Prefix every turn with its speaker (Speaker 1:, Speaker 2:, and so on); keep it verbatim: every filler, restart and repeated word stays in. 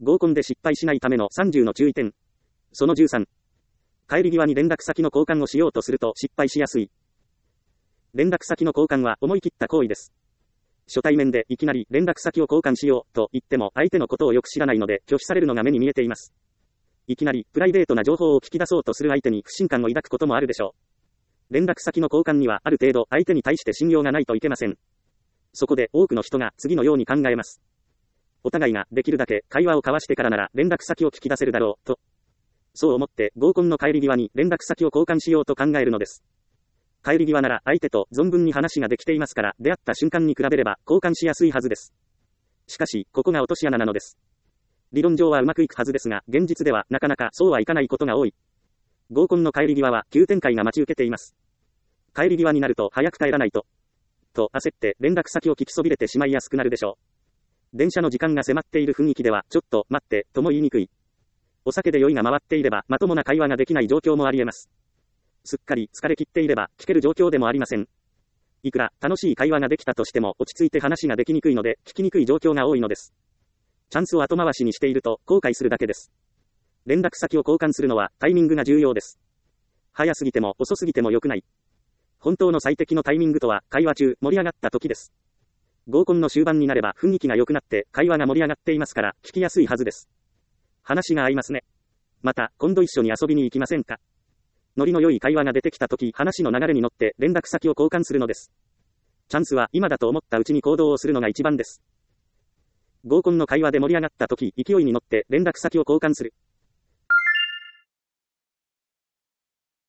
Speaker 1: 合コンで失敗しないためのさんじゅうの注意点。そのじゅうさん。帰り際に連絡先の交換をしようとすると失敗しやすい。連絡先の交換は思い切った行為です。初対面でいきなり連絡先を交換しようと言っても相手のことをよく知らないので拒否されるのが目に見えています。いきなりプライベートな情報を聞き出そうとする相手に不信感を抱くこともあるでしょう。連絡先の交換にはある程度相手に対して信用がないといけません。そこで多くの人が次のように考えます。お互いができるだけ会話を交わしてからなら連絡先を聞き出せるだろうと。そう思って合コンの帰り際に連絡先を交換しようと考えるのです。帰り際なら相手と存分に話ができていますから出会った瞬間に比べれば交換しやすいはずです。しかしここが落とし穴なのです。理論上はうまくいくはずですが現実ではなかなかそうはいかないことが多い。合コンの帰り際は急展開が待ち受けています。帰り際になると早く帰らないと。と焦って連絡先を聞きそびれてしまいやすくなるでしょう。電車の時間が迫っている雰囲気ではちょっと待ってとも言いにくい。お酒で酔いが回っていればまともな会話ができない状況もあり得ます。すっかり疲れ切っていれば聞ける状況でもありません。いくら楽しい会話ができたとしても落ち着いて話ができにくいので聞きにくい状況が多いのです。チャンスを後回しにしていると後悔するだけです。連絡先を交換するのはタイミングが重要です。早すぎても遅すぎても良くない。本当の最適のタイミングとは会話中盛り上がった時です。合コンの終盤になれば雰囲気が良くなって会話が盛り上がっていますから聞きやすいはずです。話が合いますね。また今度一緒に遊びに行きませんか。ノリの良い会話が出てきた時話の流れに乗って連絡先を交換するのです。チャンスは今だと思ったうちに行動をするのが一番です。合コンの会話で盛り上がった時勢いに乗って連絡先を交換する。